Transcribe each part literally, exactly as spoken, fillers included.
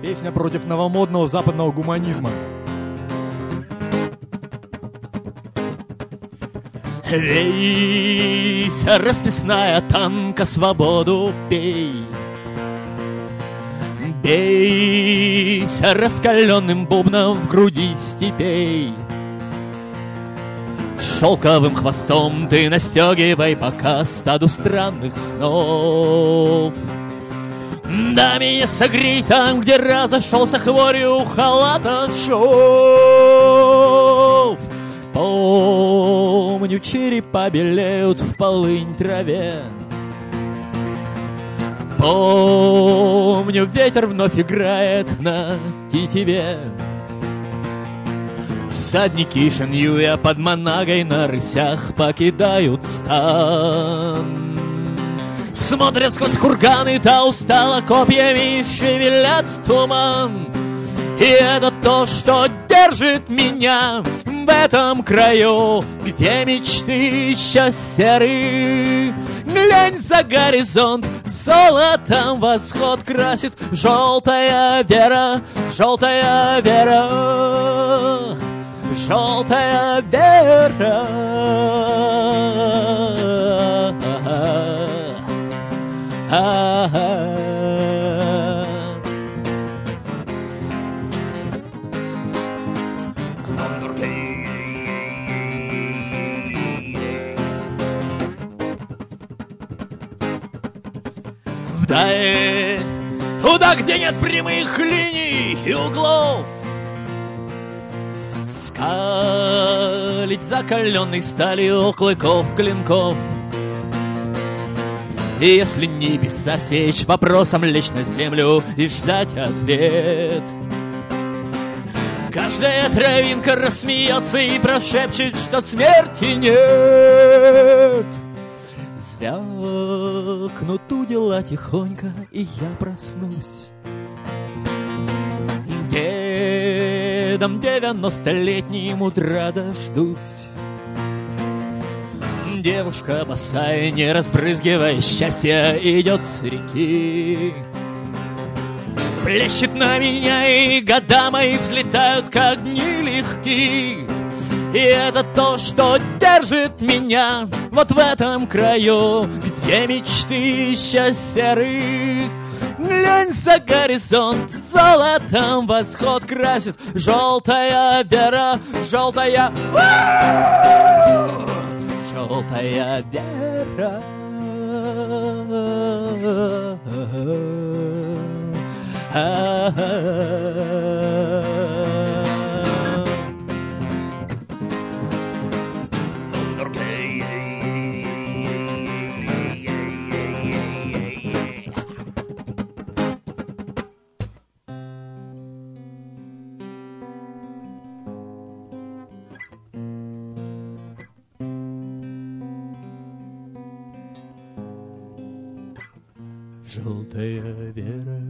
Песня против новомодного западного гуманизма. Вейся, расписная танка, свободу пей. Бейся раскаленным бубном в груди степей. Шелковым хвостом ты настегивай пока стаду странных снов. Да меня согрей там, где разошелся хворью халата шов. Помню, черепа белеют в полынь траве. Помню, ветер вновь играет на тетиве. Всадники Шеньюя под Манагой на рысях покидают стан. Смотрят сквозь курганы, та устала копьями шевелят туман. И это то, что держит меня в этом краю, где мечты еще серы. Глянь за горизонт, золотом восход красит желтая вера, желтая вера, желтая вера. Вдаль, туда, где нет прямых линий и углов, скалить закаленной сталью клыков клинков. И если небеса сечь, вопросом лечь на землю и ждать ответ. Каждая травинка рассмеется и прошепчет, что смерти нет. Звякнут удила тихонько, и я проснусь дедом девяностолетним утра дождусь. Девушка босая, не разбрызгивая счастья, идет с реки. Плещет на меня, и года мои взлетают, как дни легки. И это то, что держит меня вот в этом краю, где мечты еще серы. Глянь за горизонт, золотом восход красит желтая вера, желтая, желтая вера. Желтая вера,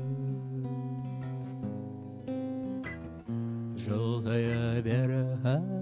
желтая вера.